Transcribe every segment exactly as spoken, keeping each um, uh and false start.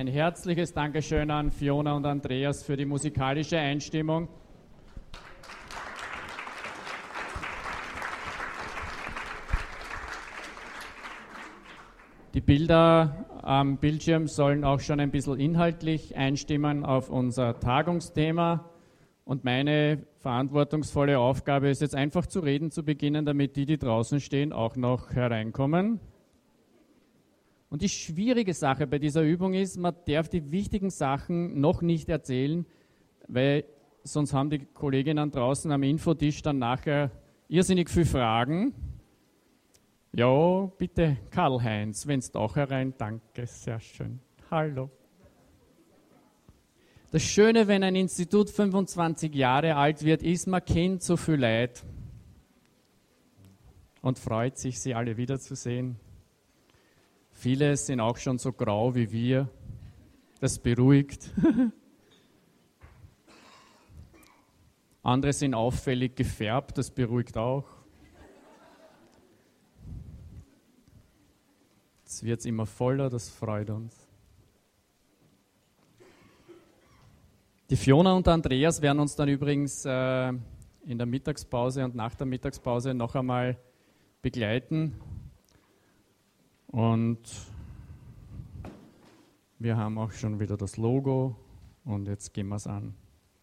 Ein herzliches Dankeschön an Fiona und Andreas für die musikalische Einstimmung. Die Bilder am Bildschirm sollen auch schon ein bisschen inhaltlich einstimmen auf unser Tagungsthema. Und meine verantwortungsvolle Aufgabe ist jetzt einfach zu reden zu beginnen, damit die, die draußen stehen, auch noch hereinkommen. Und die schwierige Sache bei dieser Übung ist, man darf die wichtigen Sachen noch nicht erzählen, weil sonst haben die Kolleginnen draußen am Infotisch dann nachher irrsinnig viele Fragen. Ja, bitte Karl-Heinz, wenn du auch herein, danke, sehr schön. Hallo. Das Schöne, wenn ein Institut fünfundzwanzig Jahre alt wird, ist, man kennt so viel Leute und freut sich, sie alle wiederzusehen. Viele sind auch schon so grau wie wir. Das beruhigt. Andere sind auffällig gefärbt. Das beruhigt auch. Jetzt wird es immer voller. Das freut uns. Die Fiona und der Andreas werden uns dann übrigens äh, in der Mittagspause und nach der Mittagspause noch einmal begleiten. Und wir haben auch schon wieder das Logo und jetzt gehen wir es an.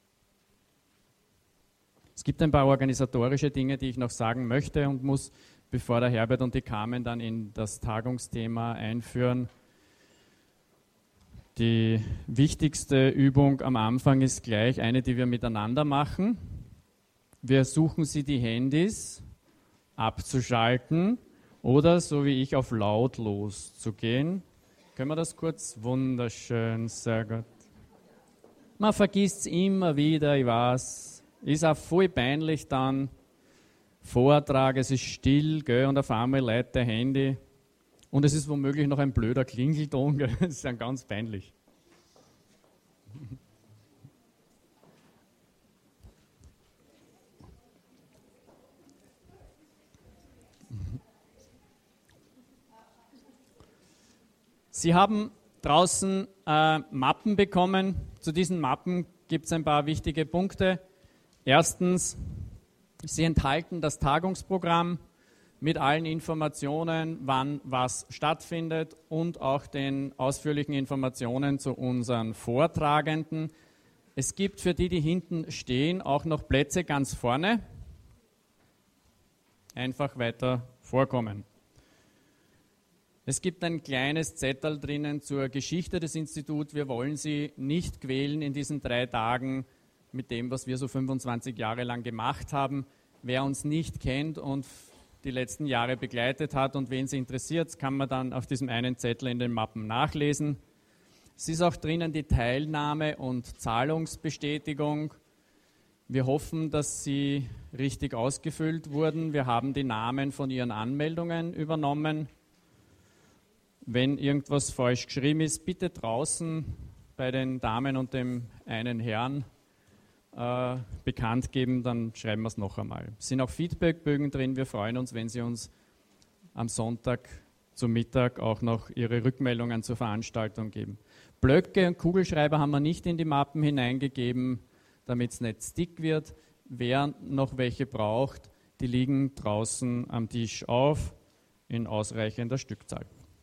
Es gibt ein paar organisatorische Dinge, die ich noch sagen möchte und muss, bevor der Herbert und die Carmen dann in das Tagungsthema einführen. Die wichtigste Übung am Anfang ist gleich eine, die wir miteinander machen. Wir suchen Sie die Handys abzuschalten. Oder, so wie ich, auf lautlos zu gehen. Können wir das kurz? Wunderschön, sehr gut. Man vergisst es immer wieder, ich weiß. Ist auch voll peinlich dann. Vortrag, es ist still, gell, und auf einmal lädt der Handy. Und es ist womöglich noch ein blöder Klingelton, gell. Das ist dann ganz peinlich. Sie haben draußen äh, Mappen bekommen. Zu diesen Mappen gibt es ein paar wichtige Punkte. Erstens, sie enthalten das Tagungsprogramm mit allen Informationen, wann was stattfindet und auch den ausführlichen Informationen zu unseren Vortragenden. Es gibt für die, die hinten stehen, auch noch Plätze ganz vorne. Einfach weiter vorkommen. Es gibt ein kleines Zettel drinnen zur Geschichte des Instituts. Wir wollen Sie nicht quälen in diesen drei Tagen mit dem, was wir so fünfundzwanzig Jahre lang gemacht haben. Wer uns nicht kennt und die letzten Jahre begleitet hat und wen Sie interessiert, kann man dann auf diesem einen Zettel in den Mappen nachlesen. Es ist auch drinnen die Teilnahme- und Zahlungsbestätigung. Wir hoffen, dass sie richtig ausgefüllt wurden. Wir haben die Namen von Ihren Anmeldungen übernommen. Wenn irgendwas falsch geschrieben ist, bitte draußen bei den Damen und dem einen Herrn äh, bekannt geben, dann schreiben wir es noch einmal. Es sind auch Feedbackbögen drin. Wir freuen uns, wenn Sie uns am Sonntag zum Mittag auch noch Ihre Rückmeldungen zur Veranstaltung geben. Blöcke und Kugelschreiber haben wir nicht in die Mappen hineingegeben, damit es nicht stick wird. Wer noch welche braucht, die liegen draußen am Tisch auf in ausreichender Stückzahl.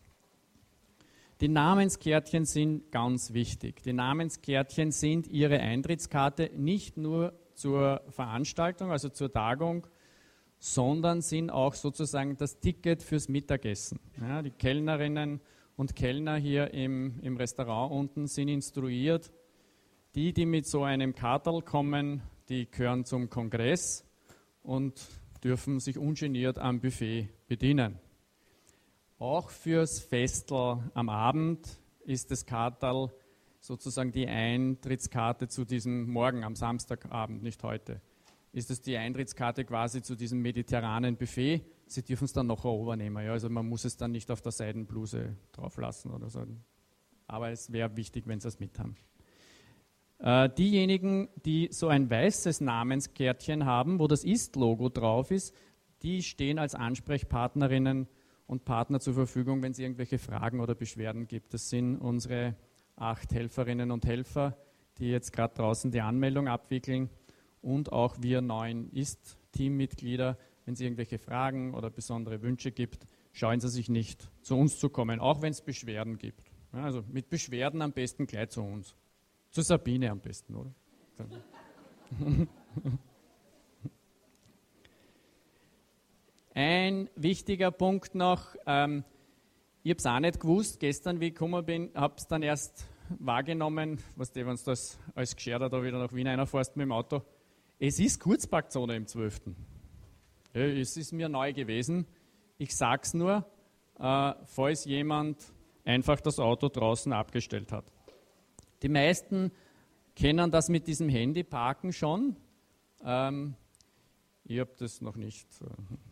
Die Namenskärtchen sind ganz wichtig. Die Namenskärtchen sind Ihre Eintrittskarte nicht nur zur Veranstaltung, also zur Tagung, sondern sind auch sozusagen das Ticket fürs Mittagessen. Ja, die Kellnerinnen und Kellner hier im, im Restaurant unten sind instruiert. Die, die mit so einem Kartel kommen, die gehören zum Kongress und dürfen sich ungeniert am Buffet bedienen. Auch fürs Festel am Abend ist das Kartal sozusagen die Eintrittskarte zu diesem Morgen, am Samstagabend, nicht heute. Ist es die Eintrittskarte quasi zu diesem mediterranen Buffet. Sie dürfen es dann noch übernehmen. Ja? Also man muss es dann nicht auf der Seidenbluse drauf lassen oder so. Aber es wäre wichtig, wenn Sie es mit haben. Äh, diejenigen, die so ein weißes Namenskärtchen haben, wo das Ist-Logo drauf ist, die stehen als Ansprechpartnerinnen und Partner zur Verfügung, wenn es irgendwelche Fragen oder Beschwerden gibt. Das sind unsere acht Helferinnen und Helfer, die jetzt gerade draußen die Anmeldung abwickeln, und auch wir neun I S T-Teammitglieder. Wenn es irgendwelche Fragen oder besondere Wünsche gibt, scheuen Sie sich nicht, zu uns zu kommen, auch wenn es Beschwerden gibt. Ja, also mit Beschwerden am besten gleich zu uns. Zu Sabine am besten, oder? Ein wichtiger Punkt noch, ähm, ich habe es auch nicht gewusst, gestern wie ich gekommen bin, habe es dann erst wahrgenommen, was die, wenn du das als Gescherder da wieder nach Wien reinfährst mit dem Auto. Es ist Kurzparkzone im zwölften Ja, es ist mir neu gewesen. Ich sage es nur, äh, falls jemand einfach das Auto draußen abgestellt hat. Die meisten kennen das mit diesem Handyparken schon. Ähm, ich habe das noch nicht. Äh.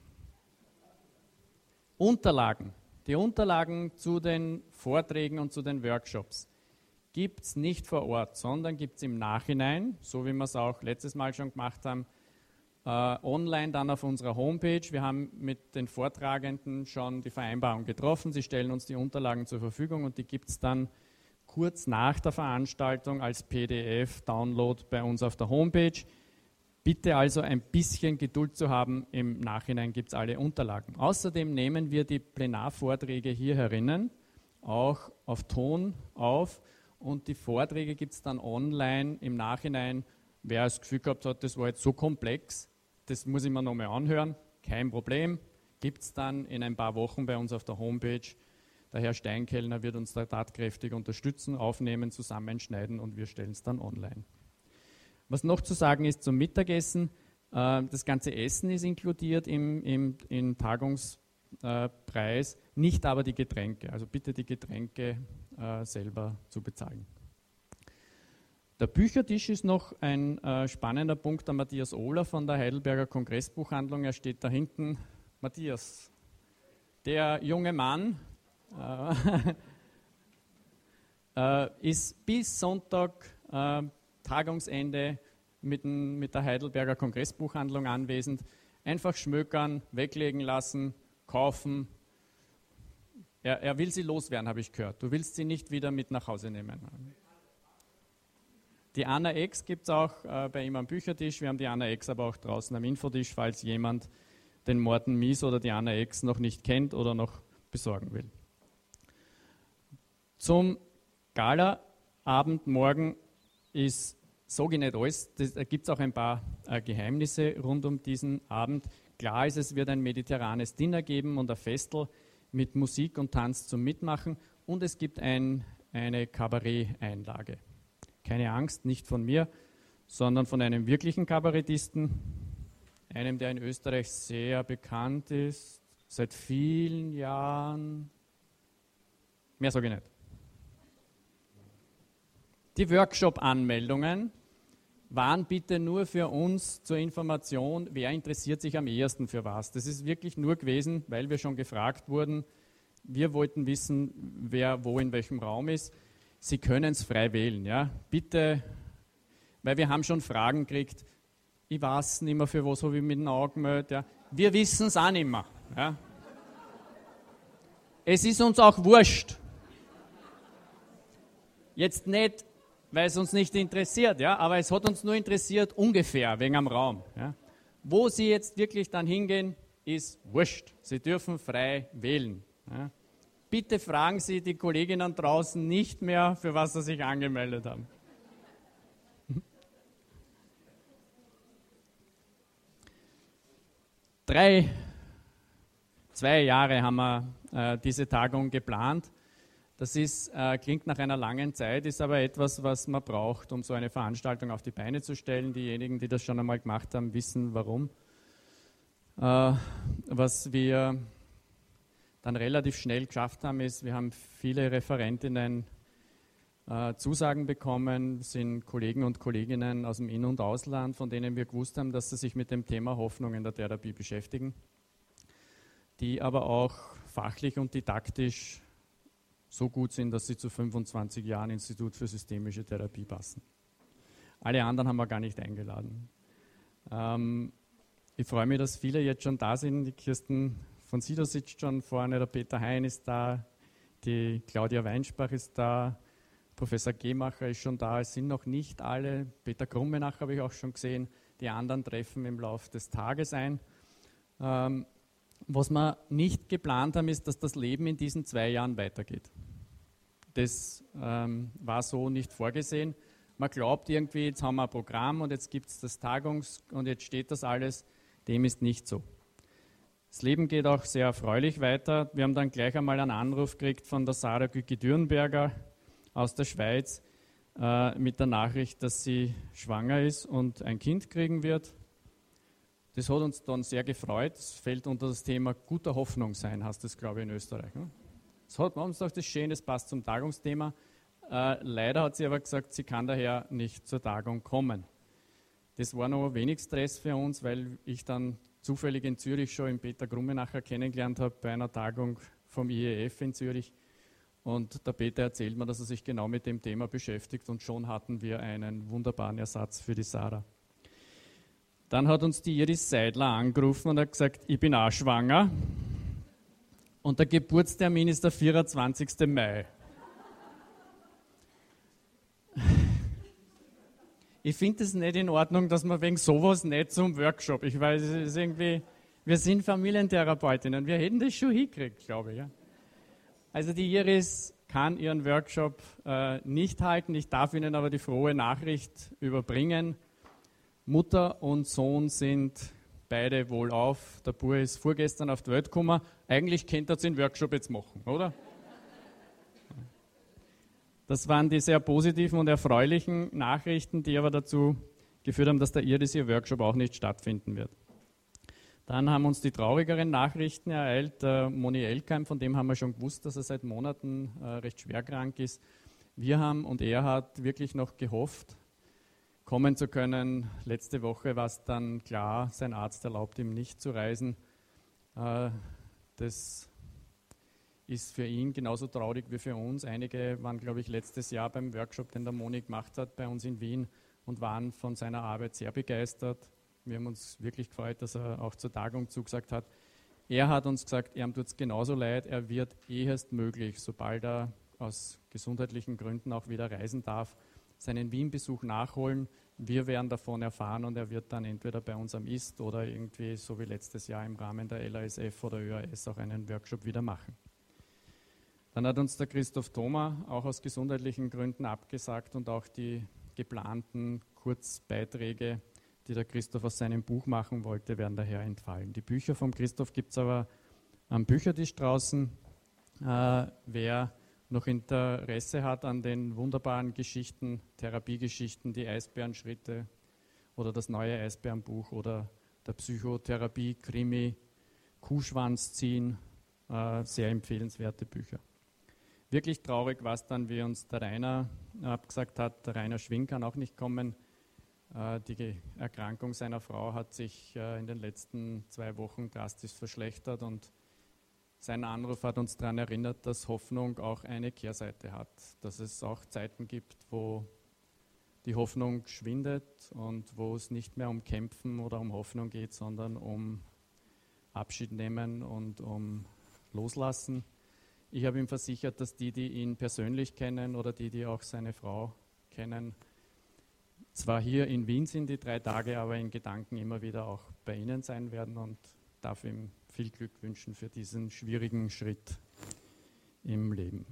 Unterlagen. Die Unterlagen zu den Vorträgen und zu den Workshops gibt es nicht vor Ort, sondern gibt es im Nachhinein, so wie wir es auch letztes Mal schon gemacht haben, äh, online dann auf unserer Homepage. Wir haben mit den Vortragenden schon die Vereinbarung getroffen. Sie stellen uns die Unterlagen zur Verfügung und die gibt es dann kurz nach der Veranstaltung als P D F-Download bei uns auf der Homepage. Bitte also ein bisschen Geduld zu haben, im Nachhinein gibt es alle Unterlagen. Außerdem nehmen wir die Plenarvorträge hier herinnen auch auf Ton auf und die Vorträge gibt es dann online im Nachhinein. Wer das Gefühl gehabt hat, das war jetzt so komplex, das muss ich mir nochmal anhören, kein Problem, gibt es dann in ein paar Wochen bei uns auf der Homepage. Der Herr Steinkellner wird uns da tatkräftig unterstützen, aufnehmen, zusammenschneiden und wir stellen es dann online. Was noch zu sagen ist zum Mittagessen, äh, das ganze Essen ist inkludiert im, im, im Tagungspreis, äh, nicht aber die Getränke. Also bitte die Getränke äh, selber zu bezahlen. Der Büchertisch ist noch ein äh, spannender Punkt. Der Matthias Ohler von der Heidelberger Kongressbuchhandlung, er steht da hinten. Matthias, der junge Mann, äh, ist bis Sonntag äh, Tagungsende mit, den, mit der Heidelberger Kongressbuchhandlung anwesend. Einfach schmökern, weglegen lassen, kaufen. Er, er will sie loswerden, habe ich gehört. Du willst sie nicht wieder mit nach Hause nehmen. Die Anna X gibt es auch äh, bei ihm am Büchertisch. Wir haben die Anna X aber auch draußen am Infotisch, falls jemand den Morten Mies oder die Anna X noch nicht kennt oder noch besorgen will. Zum Gala-Abend morgen ist, sage ich nicht alles, da gibt es auch ein paar äh, Geheimnisse rund um diesen Abend. Klar ist, es wird ein mediterranes Dinner geben und ein Festel mit Musik und Tanz zum Mitmachen und es gibt ein, eine Kabarett-Einlage. Keine Angst, nicht von mir, sondern von einem wirklichen Kabarettisten, einem, der in Österreich sehr bekannt ist, seit vielen Jahren. Mehr sage ich nicht. Die Workshop-Anmeldungen waren bitte nur für uns zur Information, wer interessiert sich am ehesten für was. Das ist wirklich nur gewesen, weil wir schon gefragt wurden. Wir wollten wissen, wer wo in welchem Raum ist. Sie können es frei wählen, ja. Bitte, weil wir haben schon Fragen gekriegt. Ich weiß nicht mehr, für was habe ich mit den Augen gemeldet. Ja. Wir wissen es auch nicht mehr. Ja. Es ist uns auch wurscht. Jetzt nicht, weil es uns nicht interessiert, ja, aber es hat uns nur interessiert ungefähr wegen am Raum. Ja. Wo Sie jetzt wirklich dann hingehen, ist wurscht. Sie dürfen frei wählen. Ja. Bitte fragen Sie die Kolleginnen draußen nicht mehr, für was sie sich angemeldet haben. Drei, zwei Jahre haben wir äh, diese Tagung geplant. Das ist, äh, klingt nach einer langen Zeit, ist aber etwas, was man braucht, um so eine Veranstaltung auf die Beine zu stellen. Diejenigen, die das schon einmal gemacht haben, wissen, warum. Äh, was wir dann relativ schnell geschafft haben, ist, wir haben viele Referentinnen äh, Zusagen bekommen, sind Kollegen und Kolleginnen aus dem In- und Ausland, von denen wir gewusst haben, dass sie sich mit dem Thema Hoffnung in der Therapie beschäftigen, die aber auch fachlich und didaktisch so gut sind, dass sie zu fünfundzwanzig Jahren Institut für systemische Therapie passen. Alle anderen haben wir gar nicht eingeladen. Ähm, ich freue mich, dass viele jetzt schon da sind. Die Kirsten von Sido sitzt schon vorne, der Peter Hein ist da, die Claudia Weinsbach ist da, Professor Gemacher ist schon da, es sind noch nicht alle. Peter Krummenach habe ich auch schon gesehen. Die anderen treffen im Laufe des Tages ein. Ähm, was wir nicht geplant haben, ist, dass das Leben in diesen zwei Jahren weitergeht. Das ähm, war so nicht vorgesehen. Man glaubt irgendwie, jetzt haben wir ein Programm und jetzt gibt es das Tagungs- und jetzt steht das alles. Dem ist nicht so. Das Leben geht auch sehr erfreulich weiter. Wir haben dann gleich einmal einen Anruf gekriegt von der Sarah Gücki-Dürnberger aus der Schweiz äh, mit der Nachricht, dass sie schwanger ist und ein Kind kriegen wird. Das hat uns dann sehr gefreut. Das fällt unter das Thema guter Hoffnung sein, heißt das, glaube ich, in Österreich. Ne? Das hat man uns gedacht, das ist schön, das passt zum Tagungsthema. Äh, leider hat sie aber gesagt, sie kann daher nicht zur Tagung kommen. Das war noch wenig Stress für uns, weil ich dann zufällig in Zürich schon den Peter Krummenacher kennengelernt habe bei einer Tagung vom I E F in Zürich. Und der Peter erzählt mir, dass er sich genau mit dem Thema beschäftigt und schon hatten wir einen wunderbaren Ersatz für die Sarah. Dann hat uns die Iris Seidler angerufen und hat gesagt, ich bin auch schwanger und der Geburtstermin ist der vierundzwanzigsten Mai. Ich finde es nicht in Ordnung, dass man wegen sowas nicht zum Workshop, ich weiß, es ist irgendwie, wir sind Familientherapeutinnen, wir hätten das schon hingekriegt, glaube ich. Ja. Also die Iris kann ihren Workshop äh, nicht halten, ich darf Ihnen aber die frohe Nachricht überbringen. Mutter und Sohn sind beide wohlauf. Der Bub ist vorgestern auf die Welt gekommen. Eigentlich könnte er den Workshop jetzt machen, oder? Das waren die sehr positiven und erfreulichen Nachrichten, die aber dazu geführt haben, dass der Iris ihr Workshop auch nicht stattfinden wird. Dann haben uns die traurigeren Nachrichten ereilt. Der Moni Elkheim, von dem haben wir schon gewusst, dass er seit Monaten äh, recht schwer krank ist. Wir haben und er hat wirklich noch gehofft, kommen zu können. Letzte Woche war es dann klar, sein Arzt erlaubt ihm nicht zu reisen. Äh, das ist für ihn genauso traurig wie für uns. Einige waren, glaube ich, letztes Jahr beim Workshop, den der Moni gemacht hat, bei uns in Wien und waren von seiner Arbeit sehr begeistert. Wir haben uns wirklich gefreut, dass er auch zur Tagung zugesagt hat. Er hat uns gesagt, ihm tut es genauso leid, er wird ehestmöglich, sobald er aus gesundheitlichen Gründen auch wieder reisen darf, seinen Wien-Besuch nachholen. Wir werden davon erfahren und er wird dann entweder bei uns am I S T oder irgendwie, so wie letztes Jahr im Rahmen der L A S F oder Ö A S, auch einen Workshop wieder machen. Dann hat uns der Christoph Thoma auch aus gesundheitlichen Gründen abgesagt und auch die geplanten Kurzbeiträge, die der Christoph aus seinem Buch machen wollte, werden daher entfallen. Die Bücher vom Christoph gibt es aber am Büchertisch draußen. Äh, wer noch Interesse hat an den wunderbaren Geschichten, Therapiegeschichten, die Eisbärenschritte oder das neue Eisbärenbuch oder der Psychotherapie-Krimi, Kuhschwanz ziehen, äh, sehr empfehlenswerte Bücher. Wirklich traurig war es dann, wie uns der Rainer abgesagt hat, der Rainer Schwing kann auch nicht kommen. Die Erkrankung seiner Frau hat sich in den letzten zwei Wochen drastisch verschlechtert und sein Anruf hat uns daran erinnert, dass Hoffnung auch eine Kehrseite hat, dass es auch Zeiten gibt, wo die Hoffnung schwindet und wo es nicht mehr um Kämpfen oder um Hoffnung geht, sondern um Abschied nehmen und um Loslassen. Ich habe ihm versichert, dass die, die ihn persönlich kennen oder die, die auch seine Frau kennen, zwar hier in Wien sind die drei Tage, aber in Gedanken immer wieder auch bei Ihnen sein werden und darf ihm viel Glück wünschen für diesen schwierigen Schritt im Leben.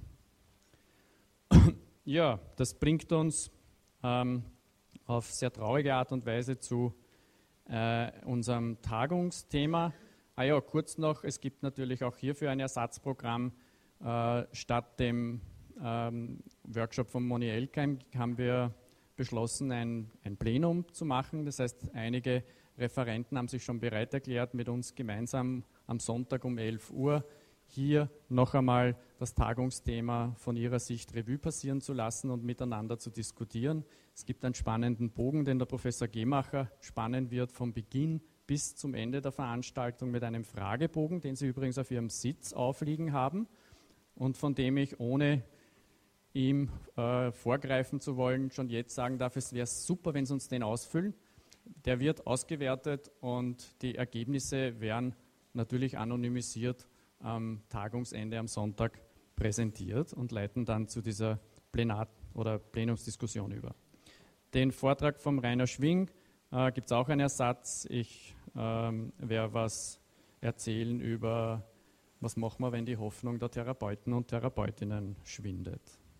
Ja, das bringt uns ähm, auf sehr traurige Art und Weise zu äh, unserem Tagungsthema. Ah ja, kurz noch, es gibt natürlich auch hierfür ein Ersatzprogramm. Äh, statt dem ähm, Workshop von Moni Elkheim haben wir beschlossen, ein, ein Plenum zu machen. Das heißt, einige Referenten haben sich schon bereit erklärt, mit uns gemeinsam am Sonntag um elf Uhr hier noch einmal das Tagungsthema von ihrer Sicht Revue passieren zu lassen und miteinander zu diskutieren. Es gibt einen spannenden Bogen, den der Professor Gemacher spannen wird vom Beginn bis zum Ende der Veranstaltung mit einem Fragebogen, den Sie übrigens auf Ihrem Sitz aufliegen haben und von dem ich, ohne ihm äh, vorgreifen zu wollen, schon jetzt sagen darf, es wäre super, wenn Sie uns den ausfüllen. Der wird ausgewertet und die Ergebnisse werden natürlich anonymisiert am Tagungsende am Sonntag präsentiert und leiten dann zu dieser Plenar oder Plenumsdiskussion über. Den Vortrag vom Rainer Schwing äh, gibt es auch einen Ersatz. Ich ähm, werde was erzählen über, was machen wir, wenn die Hoffnung der Therapeuten und Therapeutinnen schwindet.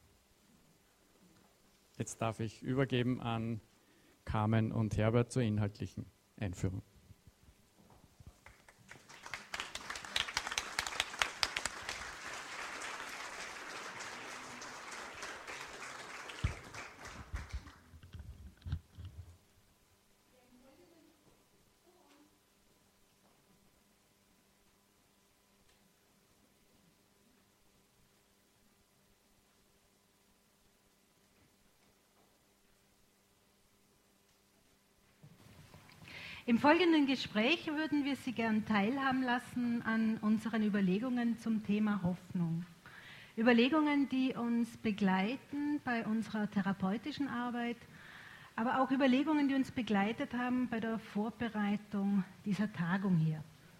Jetzt darf ich übergeben an Carmen und Herbert zur inhaltlichen Einführung. Im folgenden Gespräch würden wir Sie gern teilhaben lassen an unseren Überlegungen zum Thema Hoffnung. Überlegungen, die uns begleiten bei unserer therapeutischen Arbeit, aber auch Überlegungen, die uns begleitet haben bei der Vorbereitung dieser Tagung hier.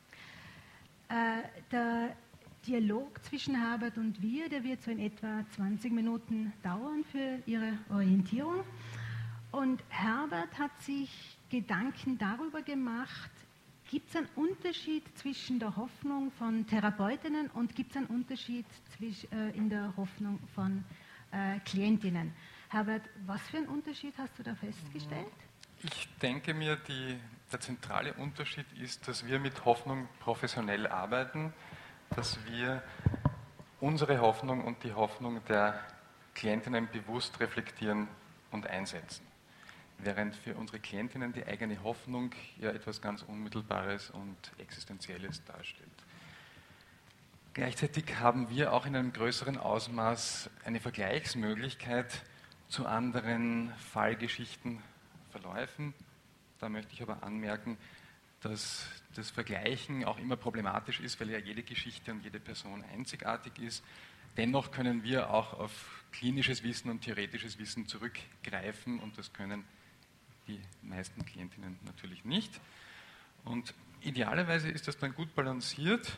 Äh, der Dialog zwischen Herbert und wir, der wird so in etwa zwanzig Minuten dauern für Ihre Orientierung. Und Herbert hat sich Gedanken darüber gemacht, gibt es einen Unterschied zwischen der Hoffnung von Therapeutinnen und gibt es einen Unterschied zwischen, äh, in der Hoffnung von äh, Klientinnen? Herbert, was für einen Unterschied hast du da festgestellt? Ich denke mir, die, der zentrale Unterschied ist, dass wir mit Hoffnung professionell arbeiten, dass wir unsere Hoffnung und die Hoffnung der Klientinnen bewusst reflektieren und einsetzen. Während für unsere Klientinnen die eigene Hoffnung ja etwas ganz Unmittelbares und Existenzielles darstellt. Gleichzeitig haben wir auch in einem größeren Ausmaß eine Vergleichsmöglichkeit zu anderen Fallgeschichten, Verläufen. Da möchte ich aber anmerken, dass das Vergleichen auch immer problematisch ist, weil ja jede Geschichte und jede Person einzigartig ist. Dennoch können wir auch auf klinisches Wissen und theoretisches Wissen zurückgreifen und das können die meisten Klientinnen natürlich nicht. Und idealerweise ist das dann gut balanciert.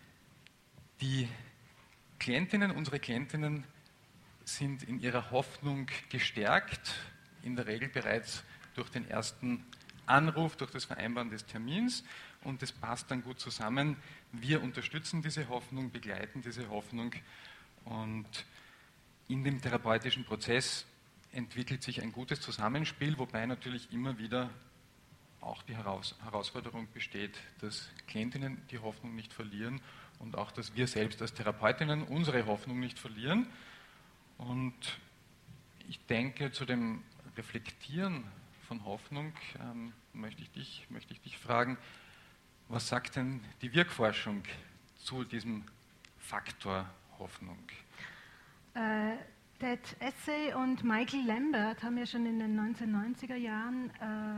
Die Klientinnen, unsere Klientinnen sind in ihrer Hoffnung gestärkt, in der Regel bereits durch den ersten Anruf, durch das Vereinbaren des Termins und das passt dann gut zusammen. Wir unterstützen diese Hoffnung, begleiten diese Hoffnung und in dem therapeutischen Prozess entwickelt sich ein gutes Zusammenspiel, wobei natürlich immer wieder auch die Heraus- Herausforderung besteht, dass Klientinnen die Hoffnung nicht verlieren und auch, dass wir selbst als Therapeutinnen unsere Hoffnung nicht verlieren. Und ich denke, zu dem Reflektieren von Hoffnung ähm, möchte ich dich, möchte ich dich fragen, was sagt denn die Wirkforschung zu diesem Faktor Hoffnung? Äh, Ted Essay und Michael Lambert haben ja schon in den neunzehnhundertneunziger Jahren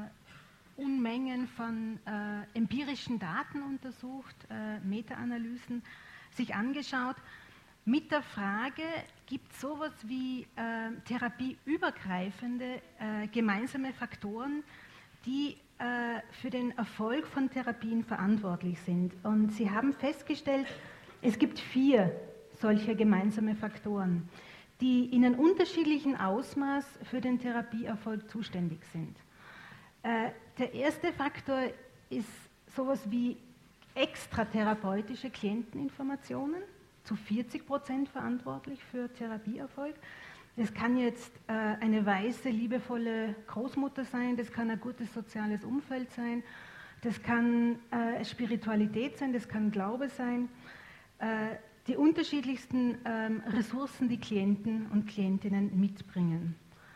äh, Unmengen von äh, empirischen Daten untersucht, äh, Meta-Analysen sich angeschaut, mit der Frage, gibt es sowas wie äh, therapieübergreifende äh, gemeinsame Faktoren, die äh, für den Erfolg von Therapien verantwortlich sind. Und sie haben festgestellt, es gibt vier solche gemeinsame Faktoren, die in einem unterschiedlichen Ausmaß für den Therapieerfolg zuständig sind. Äh, der erste Faktor ist sowas wie extratherapeutische Klienteninformationen, zu vierzig Prozent verantwortlich für Therapieerfolg. Das kann jetzt äh, eine weiße, liebevolle Großmutter sein, das kann ein gutes soziales Umfeld sein, das kann äh, Spiritualität sein, das kann Glaube sein. Äh, die unterschiedlichsten ähm, Ressourcen, die Klienten und Klientinnen mitbringen.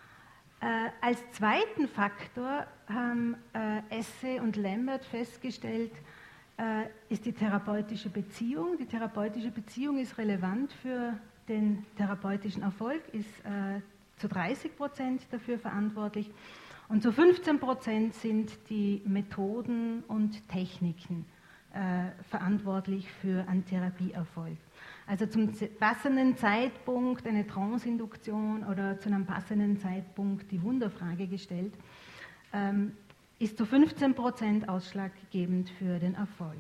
Äh, als zweiten Faktor haben äh, Essay und Lambert festgestellt, äh, ist die therapeutische Beziehung. Die therapeutische Beziehung ist relevant für den therapeutischen Erfolg, ist äh, zu dreißig Prozent dafür verantwortlich und zu fünfzehn Prozent sind die Methoden und Techniken äh, verantwortlich für einen Therapieerfolg. Also zum passenden Zeitpunkt eine Trance-Induktion oder zu einem passenden Zeitpunkt die Wunderfrage gestellt, ähm, ist zu fünfzehn Prozent ausschlaggebend für den Erfolg.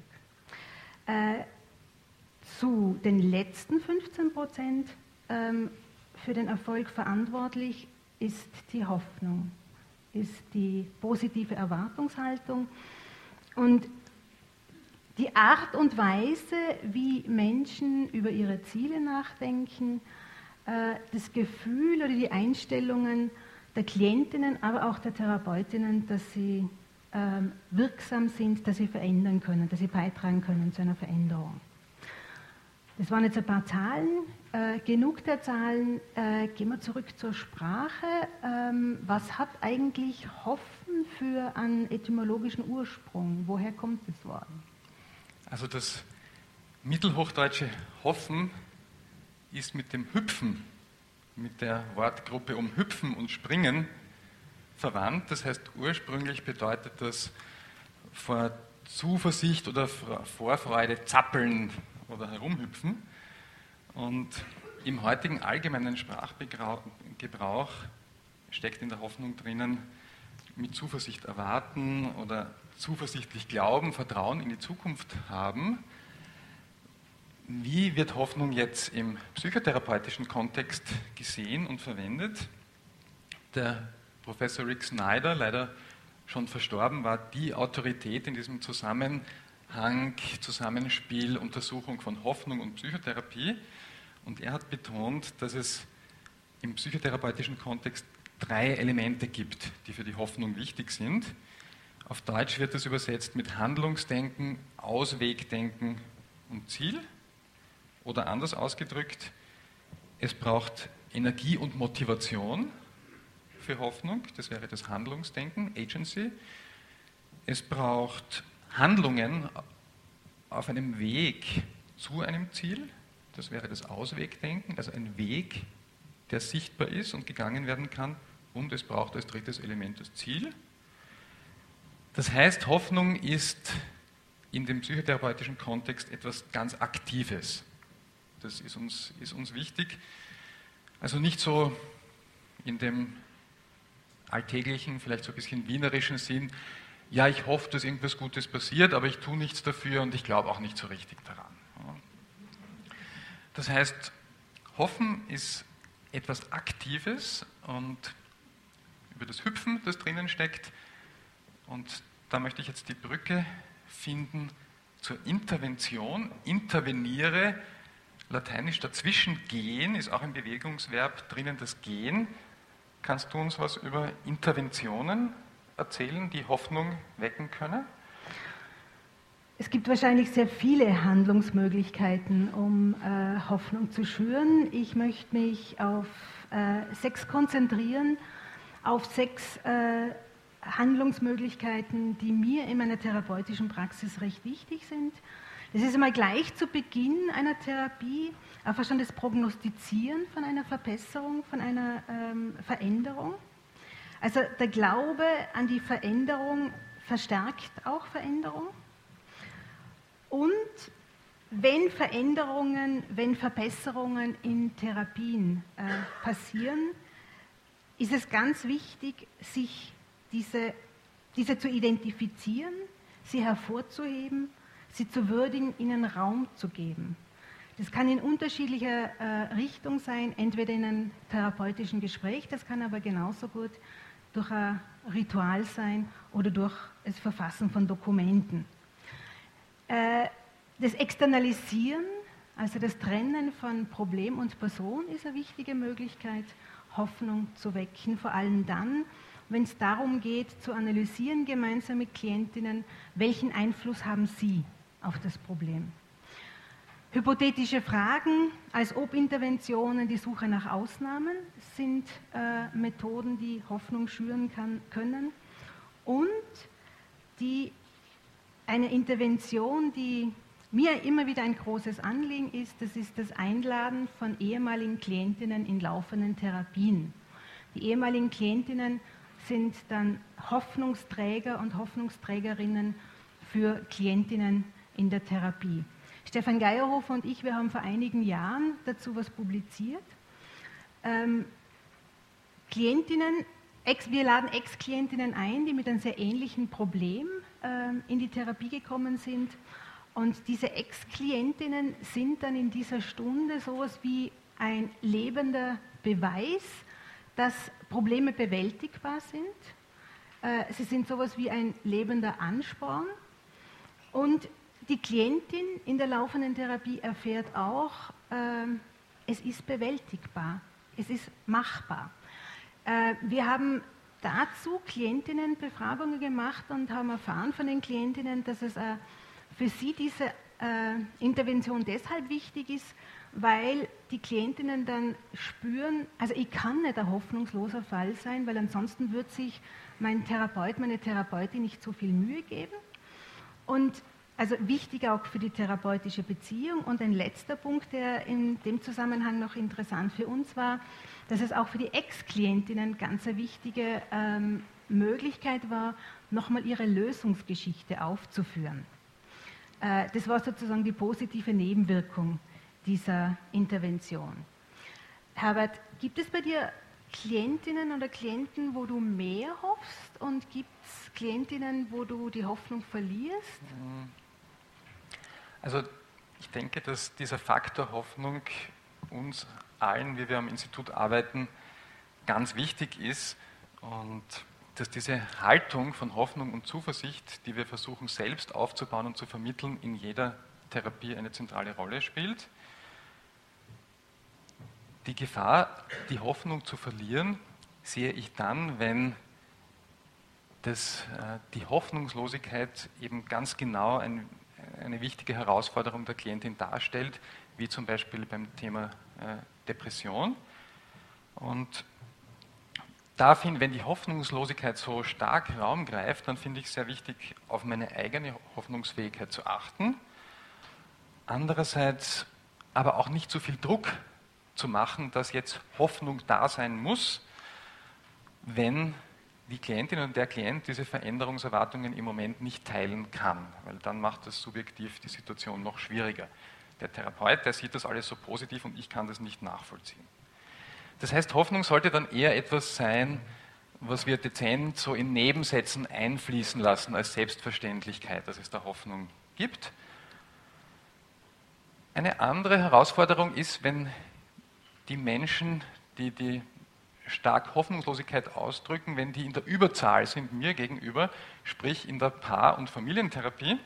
Äh, zu den letzten fünfzehn Prozent ähm, für den Erfolg verantwortlich ist die Hoffnung, ist die positive Erwartungshaltung und die Art und Weise, wie Menschen über ihre Ziele nachdenken, das Gefühl oder die Einstellungen der Klientinnen, aber auch der Therapeutinnen, dass sie ähm, wirksam sind, dass sie verändern können, dass sie beitragen können zu einer Veränderung. Das waren jetzt ein paar Zahlen. Äh, genug der Zahlen. Äh, gehen wir zurück zur Sprache. Ähm, was hat eigentlich Hoffen für einen etymologischen Ursprung? Woher kommt das Wort? Also das mittelhochdeutsche Hoffen ist mit dem Hüpfen, mit der Wortgruppe um Hüpfen und Springen verwandt. Das heißt, ursprünglich bedeutet das vor Zuversicht oder Vorfreude zappeln oder herumhüpfen. Und im heutigen allgemeinen Sprachgebrauch steckt in der Hoffnung drinnen, mit Zuversicht erwarten oder zuversichtlich glauben, Vertrauen in die Zukunft haben. Wie wird Hoffnung jetzt im psychotherapeutischen Kontext gesehen und verwendet? Der Professor Rick Snyder, leider schon verstorben, war die Autorität in diesem Zusammenhang, Zusammenspiel, Untersuchung von Hoffnung und Psychotherapie. Und er hat betont, dass es im psychotherapeutischen Kontext drei Elemente gibt, die für die Hoffnung wichtig sind. Auf Deutsch wird das übersetzt mit Handlungsdenken, Auswegdenken und Ziel. Oder anders ausgedrückt, es braucht Energie und Motivation für Hoffnung, das wäre das Handlungsdenken, Agency. Es braucht Handlungen auf einem Weg zu einem Ziel, das wäre das Auswegdenken, also ein Weg, der sichtbar ist und gegangen werden kann. Und es braucht als drittes Element das Ziel. Das heißt, Hoffnung ist in dem psychotherapeutischen Kontext etwas ganz Aktives. Das ist uns, ist uns wichtig. Also nicht so in dem alltäglichen, vielleicht so ein bisschen wienerischen Sinn, ja, ich hoffe, dass irgendwas Gutes passiert, aber ich tue nichts dafür und ich glaube auch nicht so richtig daran. Das heißt, Hoffen ist etwas Aktives und über das Hüpfen, das drinnen steckt. Und da möchte ich jetzt die Brücke finden zur Intervention. Interveniere, lateinisch dazwischen gehen, ist auch ein Bewegungsverb drinnen, das Gehen. Kannst du uns was über Interventionen erzählen, die Hoffnung wecken können? Es gibt wahrscheinlich sehr viele Handlungsmöglichkeiten, um äh, Hoffnung zu schüren. Ich möchte mich auf äh, sechs konzentrieren, auf sechs äh, Handlungsmöglichkeiten, die mir in meiner therapeutischen Praxis recht wichtig sind. Das ist einmal gleich zu Beginn einer Therapie einfach schon das Prognostizieren von einer Verbesserung, von einer ähm, Veränderung. Also der Glaube an die Veränderung verstärkt auch Veränderung. Und wenn Veränderungen, wenn Verbesserungen in Therapien äh, passieren, ist es ganz wichtig, sich diese, diese zu identifizieren, sie hervorzuheben, sie zu würdigen, ihnen Raum zu geben. Das kann in unterschiedlicher äh, Richtung sein, entweder in einem therapeutischen Gespräch, das kann aber genauso gut durch ein Ritual sein oder durch das Verfassen von Dokumenten. Äh, das Externalisieren, also das Trennen von Problem und Person, ist eine wichtige Möglichkeit, Hoffnung zu wecken, vor allem dann, wenn es darum geht, zu analysieren gemeinsam mit Klientinnen, welchen Einfluss haben sie auf das Problem. Hypothetische Fragen als Ob-Interventionen, die Suche nach Ausnahmen sind äh, Methoden, die Hoffnung schüren kann, können. Und die, eine Intervention, die mir immer wieder ein großes Anliegen ist, das ist das Einladen von ehemaligen Klientinnen in laufenden Therapien. Die ehemaligen Klientinnen sind dann Hoffnungsträger und Hoffnungsträgerinnen für Klientinnen in der Therapie. Stefan Geierhofer und ich, wir haben vor einigen Jahren dazu was publiziert. Ähm, Klientinnen, ex, wir laden Ex-Klientinnen ein, die mit einem sehr ähnlichen Problem ähm, in die Therapie gekommen sind. Und diese Ex-Klientinnen sind dann in dieser Stunde sowas wie ein lebender Beweis, dass Probleme bewältigbar sind. Äh, sie sind sowas wie ein lebender Ansporn. Und die Klientin in der laufenden Therapie erfährt auch, äh, es ist bewältigbar, es ist machbar. Äh, wir haben dazu Klientinnenbefragungen gemacht und haben erfahren von den Klientinnen, dass es äh, für sie diese äh, Intervention deshalb wichtig ist, weil die Klientinnen dann spüren, also ich kann nicht ein hoffnungsloser Fall sein, weil ansonsten würde sich mein Therapeut, meine Therapeutin nicht so viel Mühe geben. Und also wichtig auch für die therapeutische Beziehung. Und ein letzter Punkt, der in dem Zusammenhang noch interessant für uns war, dass es auch für die Ex-Klientinnen ganz eine wichtige ähm, Möglichkeit war, nochmal ihre Lösungsgeschichte aufzuführen. Äh, das war sozusagen die positive Nebenwirkung dieser Intervention. Herbert, gibt es bei dir Klientinnen oder Klienten, wo du mehr hoffst, und gibt es Klientinnen, wo du die Hoffnung verlierst? Also ich denke, dass dieser Faktor Hoffnung uns allen, wie wir am Institut arbeiten, ganz wichtig ist, und dass diese Haltung von Hoffnung und Zuversicht, die wir versuchen selbst aufzubauen und zu vermitteln, in jeder Therapie eine zentrale Rolle spielt. Die Gefahr, die Hoffnung zu verlieren, sehe ich dann, wenn das, äh, die Hoffnungslosigkeit eben ganz genau ein, eine wichtige Herausforderung der Klientin darstellt, wie zum Beispiel beim Thema äh, Depression. Und da find, wenn die Hoffnungslosigkeit so stark Raum greift, dann finde ich es sehr wichtig, auf meine eigene Hoffnungsfähigkeit zu achten. Andererseits aber auch nicht so viel Druck zu machen, dass jetzt Hoffnung da sein muss, wenn die Klientin und der Klient diese Veränderungserwartungen im Moment nicht teilen kann, weil dann macht das subjektiv die Situation noch schwieriger. Der Therapeut, der sieht das alles so positiv und ich kann das nicht nachvollziehen. Das heißt, Hoffnung sollte dann eher etwas sein, was wir dezent so in Nebensätzen einfließen lassen als Selbstverständlichkeit, dass es da Hoffnung gibt. Eine andere Herausforderung ist, wenn die Menschen, die die stark Hoffnungslosigkeit ausdrücken, wenn die in der Überzahl sind mir gegenüber, sprich in der Paar- und Familientherapie,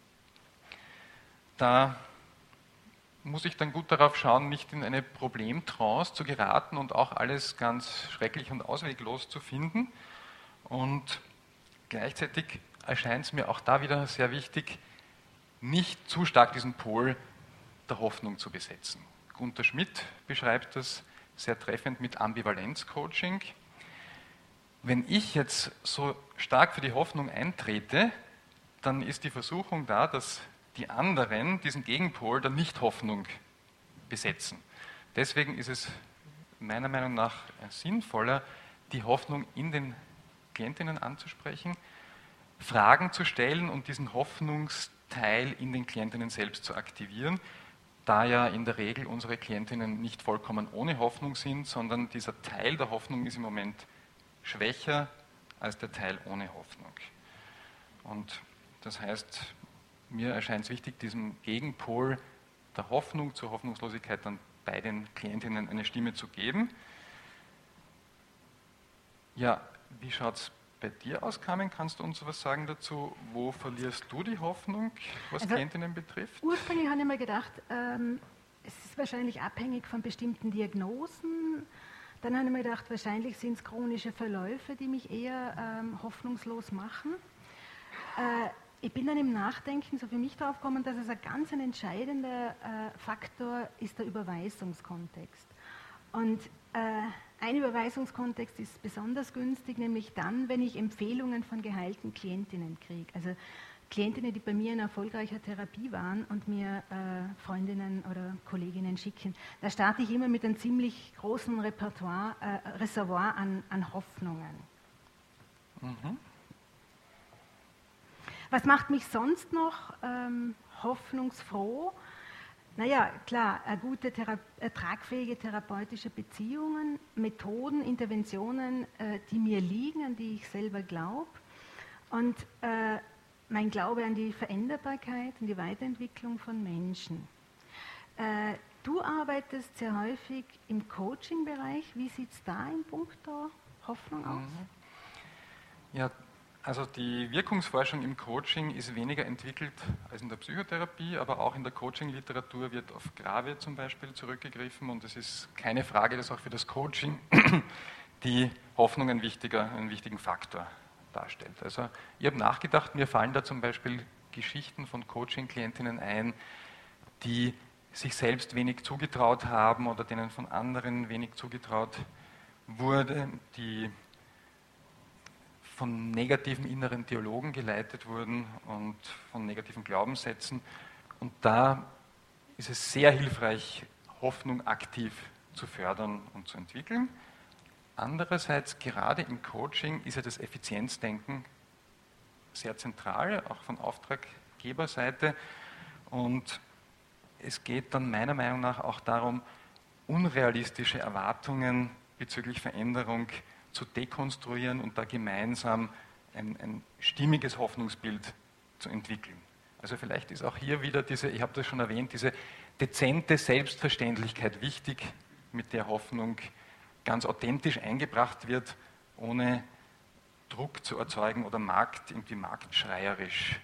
da muss ich dann gut darauf schauen, nicht in eine Problemtrance zu geraten und auch alles ganz schrecklich und ausweglos zu finden. Und gleichzeitig erscheint es mir auch da wieder sehr wichtig, nicht zu stark diesen Pol der Hoffnung zu besetzen. Gunter Schmidt beschreibt das sehr treffend mit Ambivalenz-Coaching. Wenn ich jetzt so stark für die Hoffnung eintrete, dann ist die Versuchung da, dass die anderen diesen Gegenpol der Nichthoffnung besetzen. Deswegen ist es meiner Meinung nach sinnvoller, die Hoffnung in den Klientinnen anzusprechen, Fragen zu stellen und diesen Hoffnungsteil in den Klientinnen selbst zu aktivieren, da ja in der Regel unsere Klientinnen nicht vollkommen ohne Hoffnung sind, sondern dieser Teil der Hoffnung ist im Moment schwächer als der Teil ohne Hoffnung. Und das heißt, mir erscheint es wichtig, diesem Gegenpol der Hoffnung zur Hoffnungslosigkeit dann bei den Klientinnen eine Stimme zu geben. Ja, wie schaut es bei dir aus, Carmen? Kannst du uns was sagen dazu? Wo verlierst du die Hoffnung, was also, Klientinnen betrifft? Ursprünglich habe ich mir gedacht, ähm, es ist wahrscheinlich abhängig von bestimmten Diagnosen. Dann habe ich mir gedacht, wahrscheinlich sind es chronische Verläufe, die mich eher ähm, hoffnungslos machen. Äh, ich bin dann im Nachdenken so für mich drauf gekommen, dass es ein ganz ein entscheidender äh, Faktor ist der Überweisungskontext. Und äh, ein Überweisungskontext ist besonders günstig, nämlich dann, wenn ich Empfehlungen von geheilten Klientinnen kriege. Also Klientinnen, die bei mir in erfolgreicher Therapie waren und mir äh, Freundinnen oder Kolleginnen schicken. Da starte ich immer mit einem ziemlich großen Repertoire, äh, Reservoir an, an Hoffnungen. Mhm. Was macht mich sonst noch ähm, hoffnungsfroh? Naja, klar, eine gute, Thera- äh, tragfähige therapeutische Beziehungen, Methoden, Interventionen, äh, die mir liegen, an die ich selber glaube. Und äh, mein Glaube an die Veränderbarkeit und die Weiterentwicklung von Menschen. Äh, du arbeitest sehr häufig im Coaching-Bereich. Wie sieht es da in puncto Hoffnung aus? Mhm. Ja, also die Wirkungsforschung im Coaching ist weniger entwickelt als in der Psychotherapie, aber auch in der Coaching-Literatur wird auf Grave zum Beispiel zurückgegriffen und es ist keine Frage, dass auch für das Coaching die Hoffnung ein wichtiger, einen wichtigen Faktor darstellt. Also ich habe nachgedacht, mir fallen da zum Beispiel Geschichten von Coaching-Klientinnen ein, die sich selbst wenig zugetraut haben oder denen von anderen wenig zugetraut wurde, die von negativen inneren Dialogen geleitet wurden und von negativen Glaubenssätzen. Und da ist es sehr hilfreich, Hoffnung aktiv zu fördern und zu entwickeln. Andererseits, gerade im Coaching, ist ja das Effizienzdenken sehr zentral, auch von Auftraggeberseite. Und es geht dann meiner Meinung nach auch darum, unrealistische Erwartungen bezüglich Veränderung zu dekonstruieren und da gemeinsam ein, ein stimmiges Hoffnungsbild zu entwickeln. Also vielleicht ist auch hier wieder diese, ich habe das schon erwähnt, diese dezente Selbstverständlichkeit wichtig, mit der Hoffnung ganz authentisch eingebracht wird, ohne Druck zu erzeugen oder Markt, irgendwie marktschreierisch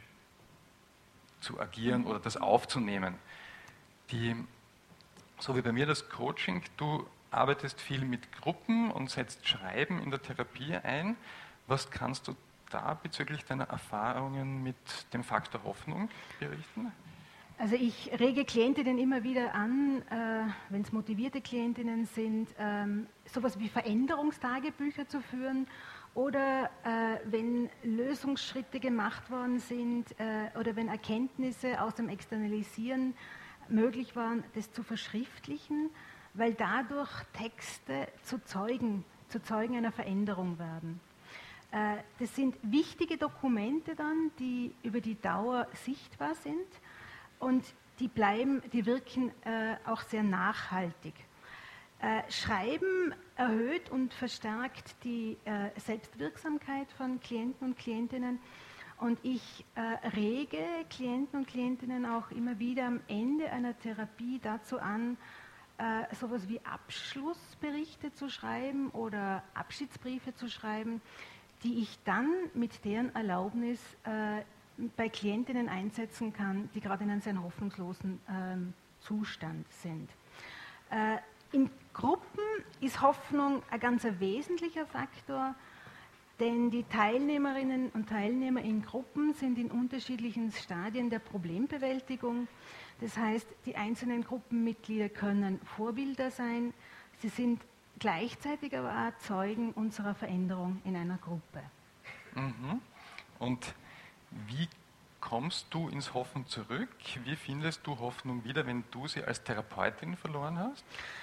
zu agieren oder das aufzunehmen. Die, so wie bei mir das Coaching, du arbeitest viel mit Gruppen und setzt Schreiben in der Therapie ein. Was kannst du da bezüglich deiner Erfahrungen mit dem Faktor Hoffnung berichten? Also ich rege Klientinnen immer wieder an, äh, wenn es motivierte Klientinnen sind, ähm, sowas wie Veränderungstagebücher zu führen oder äh, wenn Lösungsschritte gemacht worden sind äh, oder wenn Erkenntnisse aus dem Externalisieren möglich waren, das zu verschriftlichen, weil dadurch Texte zu Zeugen, zu Zeugen einer Veränderung werden. Äh, das sind wichtige Dokumente dann, die über die Dauer sichtbar sind. Und die bleiben, die wirken äh, auch sehr nachhaltig. Äh, Schreiben erhöht und verstärkt die äh, Selbstwirksamkeit von Klienten und Klientinnen. Und ich äh, rege Klienten und Klientinnen auch immer wieder am Ende einer Therapie dazu an, äh, sowas wie Abschlussberichte zu schreiben oder Abschiedsbriefe zu schreiben, die ich dann mit deren Erlaubnis äh, bei Klientinnen einsetzen kann, die gerade in einem sehr hoffnungslosen ähm, Zustand sind. Äh, in Gruppen ist Hoffnung ein ganz wesentlicher Faktor, denn die Teilnehmerinnen und Teilnehmer in Gruppen sind in unterschiedlichen Stadien der Problembewältigung. Das heißt, die einzelnen Gruppenmitglieder können Vorbilder sein, sie sind gleichzeitig aber auch Zeugen unserer Veränderung in einer Gruppe. Mhm. Und wie kommst du ins Hoffen zurück? Wie findest du Hoffnung wieder, wenn du sie als Therapeutin verloren hast?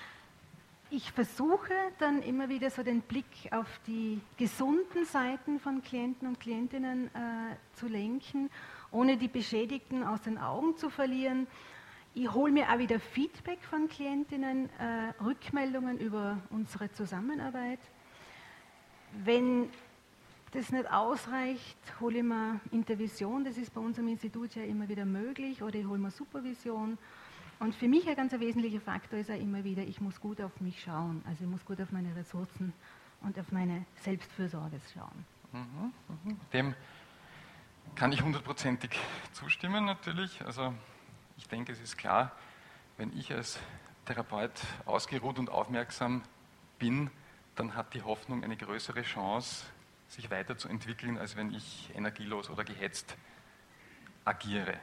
Ich versuche dann immer wieder so den Blick auf die gesunden Seiten von Klienten und Klientinnen äh, zu lenken, ohne die Beschädigten aus den Augen zu verlieren. Ich hole mir auch wieder Feedback von Klientinnen, äh, Rückmeldungen über unsere Zusammenarbeit. Wenn das nicht ausreicht, hole ich mir Intervision, das ist bei uns am Institut ja immer wieder möglich, oder ich hole mir Supervision. Und für mich ein ganz wesentlicher Faktor ist auch immer wieder, ich muss gut auf mich schauen, also ich muss gut auf meine Ressourcen und auf meine Selbstfürsorge schauen. Mhm, mhm. Dem kann ich hundertprozentig zustimmen natürlich. Also ich denke, es ist klar, wenn ich als Therapeut ausgeruht und aufmerksam bin, dann hat die Hoffnung eine größere Chance, sich weiterzuentwickeln, als wenn ich energielos oder gehetzt agiere.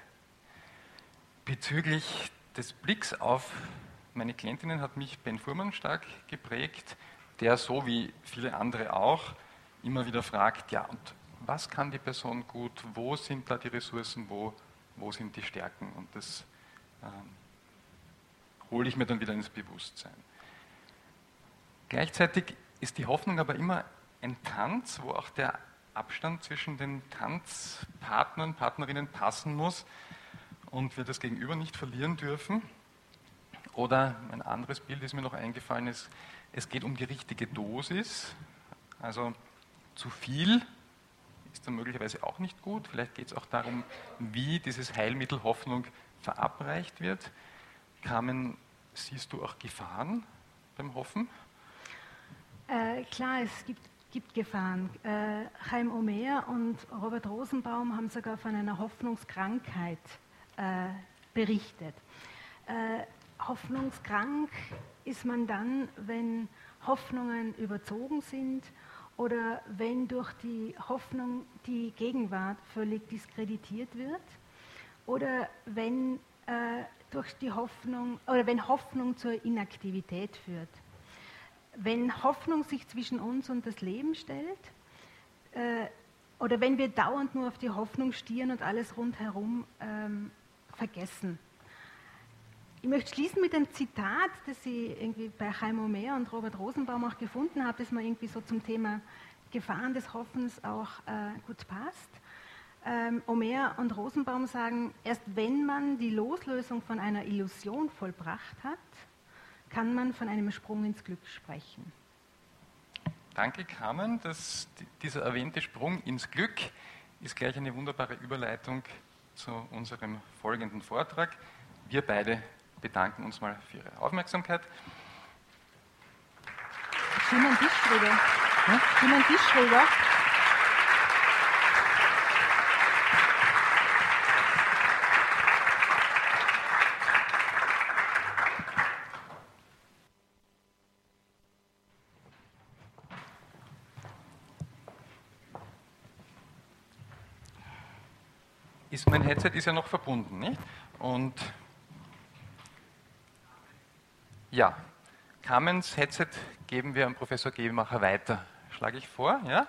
Bezüglich des Blicks auf meine Klientinnen hat mich Ben Fuhrmann stark geprägt, der so wie viele andere auch immer wieder fragt, ja, und was kann die Person gut, wo sind da die Ressourcen, wo, wo sind die Stärken? Und das ähm, hole ich mir dann wieder ins Bewusstsein. Gleichzeitig ist die Hoffnung aber immer ein Tanz, wo auch der Abstand zwischen den Tanzpartnern, Partnerinnen passen muss und wir das Gegenüber nicht verlieren dürfen. Oder ein anderes Bild ist mir noch eingefallen, ist, es geht um die richtige Dosis. Also zu viel ist dann möglicherweise auch nicht gut. Vielleicht geht es auch darum, wie dieses Heilmittel Hoffnung verabreicht wird. Carmen siehst du auch Gefahren beim Hoffen? Äh, klar, es gibt, gibt Gefahren. Äh, Chaim Omer und Robert Rosenbaum haben sogar von einer Hoffnungskrankheit äh, berichtet. Äh, hoffnungskrank ist man dann, wenn Hoffnungen überzogen sind oder wenn durch die Hoffnung die Gegenwart völlig diskreditiert wird oder wenn äh, durch die Hoffnung oder wenn Hoffnung zur Inaktivität führt. Wenn Hoffnung sich zwischen uns und das Leben stellt äh, oder wenn wir dauernd nur auf die Hoffnung stieren und alles rundherum ähm, vergessen. Ich möchte schließen mit einem Zitat, das ich irgendwie bei Chaim Omer und Robert Rosenbaum auch gefunden habe, das mir irgendwie so zum Thema Gefahren des Hoffens auch äh, gut passt. Ähm, Omer und Rosenbaum sagen, erst wenn man die Loslösung von einer Illusion vollbracht hat, kann man von einem Sprung ins Glück sprechen. Danke, Carmen. Das, dieser erwähnte Sprung ins Glück ist gleich eine wunderbare Überleitung zu unserem folgenden Vortrag. Wir beide bedanken uns mal für Ihre Aufmerksamkeit. Schieben wir einen Tisch rüber. Hm? Schieben wir einen Tisch rüber. Ist, mein Headset ist ja noch verbunden, nicht? Und ja, Carmens Headset geben wir an Professor Gehmacher weiter. Schlage ich vor, ja?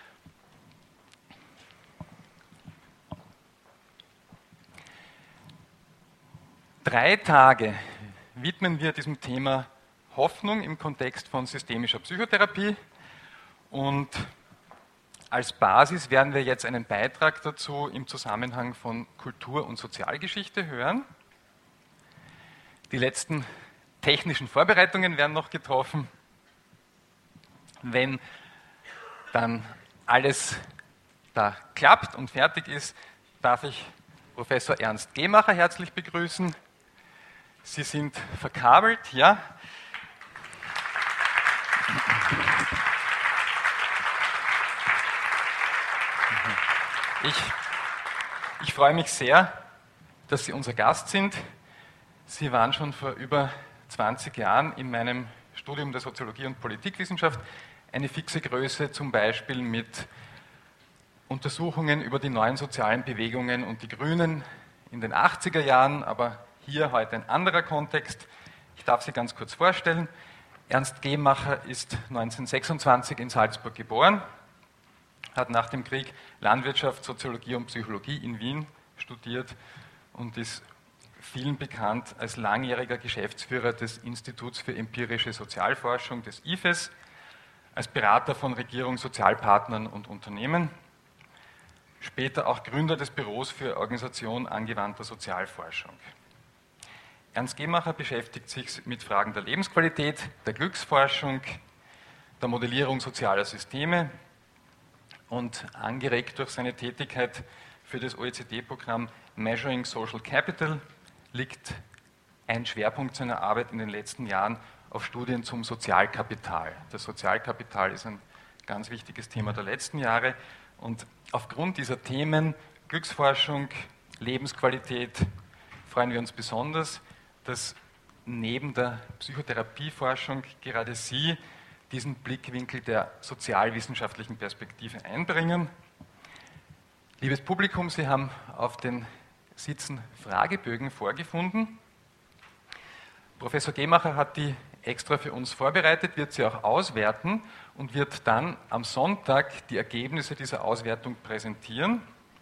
Drei Tage widmen wir diesem Thema Hoffnung im Kontext von systemischer Psychotherapie und als Basis werden wir jetzt einen Beitrag dazu im Zusammenhang von Kultur- und Sozialgeschichte hören. Die letzten technischen Vorbereitungen werden noch getroffen. Wenn dann alles da klappt und fertig ist, darf ich Professor Ernst Gehmacher herzlich begrüßen. Sie sind verkabelt, ja? Ich, ich freue mich sehr, dass Sie unser Gast sind. Sie waren schon vor über zwanzig Jahren in meinem Studium der Soziologie und Politikwissenschaft eine fixe Größe, zum Beispiel mit Untersuchungen über die neuen sozialen Bewegungen und die Grünen in den achtziger Jahren, aber hier heute ein anderer Kontext. Ich darf Sie ganz kurz vorstellen. Ernst Gehmacher ist neunzehnhundertsechsundzwanzig in Salzburg geboren, hat nach dem Krieg Landwirtschaft, Soziologie und Psychologie in Wien studiert und ist vielen bekannt als langjähriger Geschäftsführer des Instituts für empirische Sozialforschung, des I F E S, als Berater von Regierung, Sozialpartnern und Unternehmen, später auch Gründer des Büros für Organisation angewandter Sozialforschung. Ernst Gehmacher beschäftigt sich mit Fragen der Lebensqualität, der Glücksforschung, der Modellierung sozialer Systeme, und angeregt durch seine Tätigkeit für das O E C D-Programm Measuring Social Capital liegt ein Schwerpunkt seiner Arbeit in den letzten Jahren auf Studien zum Sozialkapital. Das Sozialkapital ist ein ganz wichtiges Thema der letzten Jahre und aufgrund dieser Themen Glücksforschung, Lebensqualität freuen wir uns besonders, dass neben der Psychotherapieforschung gerade Sie diesen Blickwinkel der sozialwissenschaftlichen Perspektive einbringen. Liebes Publikum, Sie haben auf den Sitzen Fragebögen vorgefunden. Professor Gehmacher hat die extra für uns vorbereitet, wird sie auch auswerten und wird dann am Sonntag die Ergebnisse dieser Auswertung präsentieren.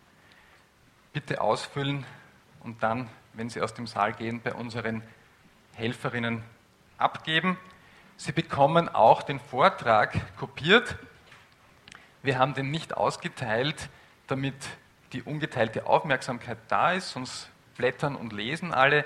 Bitte ausfüllen und dann, wenn Sie aus dem Saal gehen, bei unseren Helferinnen abgeben. Sie bekommen auch den Vortrag kopiert. Wir haben den nicht ausgeteilt, damit die ungeteilte Aufmerksamkeit da ist, sonst blättern und lesen alle.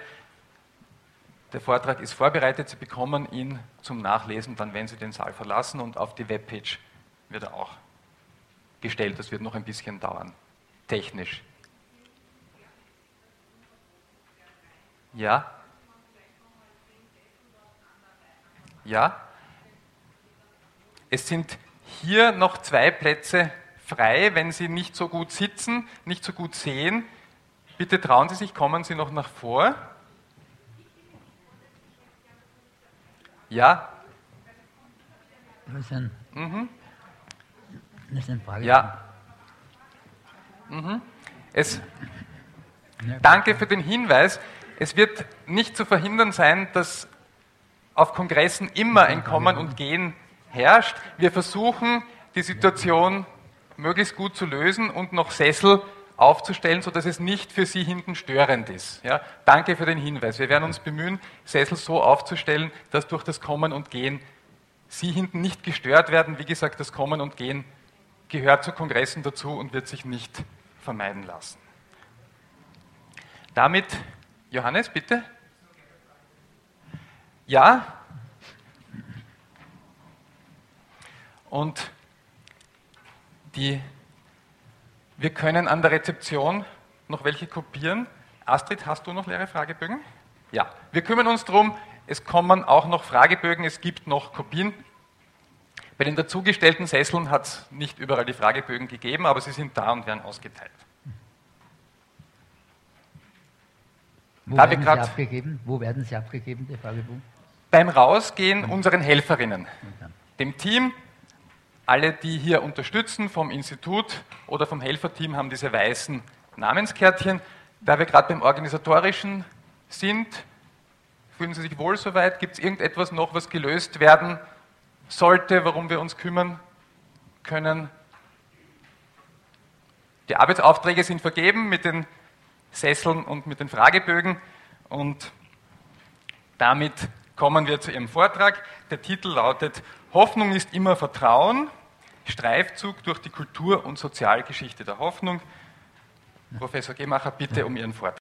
Der Vortrag ist vorbereitet, Sie bekommen ihn zum Nachlesen, dann wenn Sie den Saal verlassen und auf die Webpage wird er auch gestellt. Das wird noch ein bisschen dauern, technisch. Ja? Ja. Es sind hier noch zwei Plätze frei. Wenn Sie nicht so gut sitzen, nicht so gut sehen, bitte trauen Sie sich, kommen Sie noch nach vor. Ja. Das ist ein, Mhm. das ist eine Frage. Ja. Mhm. Es, danke für den Hinweis. Es wird nicht zu verhindern sein, dass auf Kongressen immer ein Kommen und Gehen herrscht. Wir versuchen, die Situation möglichst gut zu lösen und noch Sessel aufzustellen, sodass es nicht für Sie hinten störend ist. Ja, danke für den Hinweis. Wir werden uns bemühen, Sessel so aufzustellen, dass durch das Kommen und Gehen Sie hinten nicht gestört werden. Wie gesagt, das Kommen und Gehen gehört zu Kongressen dazu und wird sich nicht vermeiden lassen. Damit, Johannes, bitte. Ja. Und die, wir können an der Rezeption noch welche kopieren. Astrid, hast du noch leere Fragebögen? Ja. Wir kümmern uns darum, es kommen auch noch Fragebögen, es gibt noch Kopien. Bei den dazugestellten Sesseln hat es nicht überall die Fragebögen gegeben, aber sie sind da und werden ausgeteilt. Wo Da werden wir sie abgegeben? Wo werden sie abgegeben, die Fragebogen? Beim Rausgehen unseren Helferinnen, dem Team. Alle, die hier unterstützen vom Institut oder vom Helferteam, haben diese weißen Namenskärtchen. Da wir gerade beim Organisatorischen sind, fühlen Sie sich wohl soweit? Gibt es irgendetwas noch, was gelöst werden sollte, worum wir uns kümmern können? Die Arbeitsaufträge sind vergeben mit den Sesseln und mit den Fragebögen und damit kommen wir zu Ihrem Vortrag. Der Titel lautet Hoffnung ist immer Vertrauen, Streifzug durch die Kultur- und Sozialgeschichte der Hoffnung. Professor Gemacher, bitte um Ihren Vortrag.